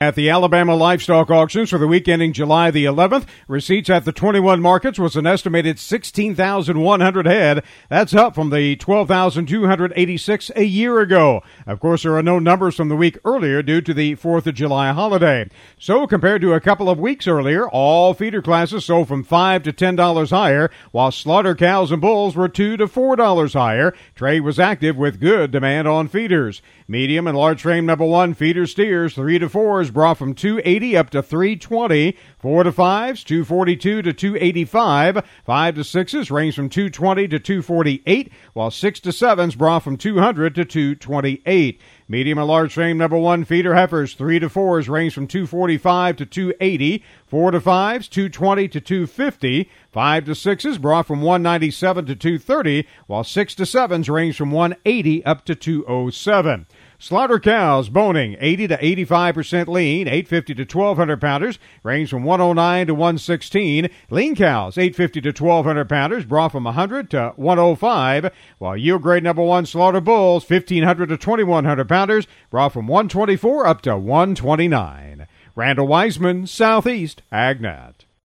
At the Alabama livestock auctions for the week ending July the 11th, receipts at the 21 markets was an estimated 16,100 head. That's up from the 12,286 a year ago. Of course, there are no numbers from the week earlier due to the 4th of July holiday. So, compared to a couple of weeks earlier, all feeder classes sold from $5 to $10 higher, while slaughter cows and bulls were $2 to $4 higher. Trade was active with good demand on feeders. Medium and large frame number 1 feeder steers 3 to 4s brought from $280 up to $320. 4 to 5s $242 to $285. 5 to 6s range from $220 to $248, while 6 to 7s brought from $200 to $228. Medium and large frame number 1 feeder heifers 3 to 4s range from $245 to $280. 4 to 5s $220 to $250. 5 to 6s brought from $197 to $230, while 6 to 7s range from $180 up to $207. Slaughter cows boning 80 to 85% lean, 850 to 1,200 pounders, range from 109 to 116. Lean cows 850 to 1,200 pounders, brought from 100 to 105, while yield grade number 1 slaughter bulls 1,500 to 2,100 pounders, brought from 124 up to 129. Randall Wiseman, Southeast AgNet.